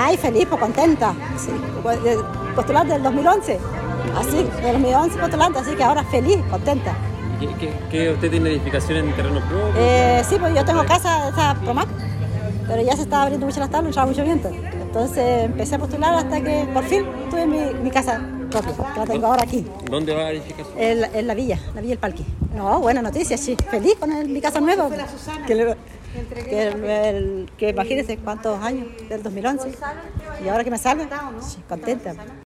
Ay, feliz, pues contenta. Sí, postulante del 2011. Así, del 2011 postulante, así que ahora feliz, contenta. ¿Qué usted tiene edificación en terreno propio? Sí, pues yo tengo casa, esa Promac, pero ya se estaba abriendo mucho las tablas, entraba mucho viento. Entonces empecé a postular hasta que por fin tuve mi casa propia, que la tengo ahora aquí. ¿Dónde va la edificación? En la Villa El Palqui. No, buena noticia, sí. Feliz con mi casa nueva. Que imagínense cuántos años, del 2011. Y ahora que me salga, sí, contenta.